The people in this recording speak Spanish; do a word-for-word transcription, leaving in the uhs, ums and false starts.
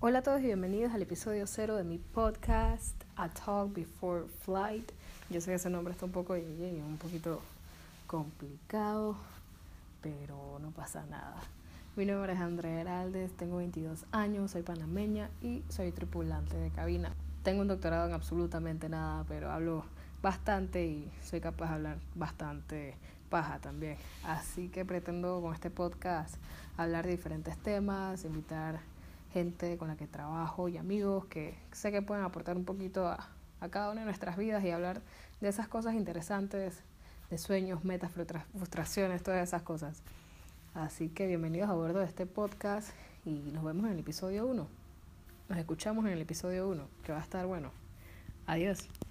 Hola a todos y bienvenidos al episodio cero de mi podcast A Talk Before Flight. Yo sé que ese nombre está un poco un poquito complicado, pero no pasa nada. Mi nombre es Andrea Heraldes, tengo veintidós años, soy panameña y soy tripulante de cabina. Tengo un doctorado en absolutamente nada, pero hablo bastante y soy capaz de hablar bastante paja también. Así que pretendo con este podcast hablar de diferentes temas, invitar gente con la que trabajo y amigos que sé que pueden aportar un poquito a, a cada una de nuestras vidas y hablar de esas cosas interesantes, de sueños, metas, frustraciones, todas esas cosas. Así que bienvenidos a bordo de este podcast y nos vemos en el episodio uno. Nos escuchamos en el episodio uno, que va a estar bueno. Adiós.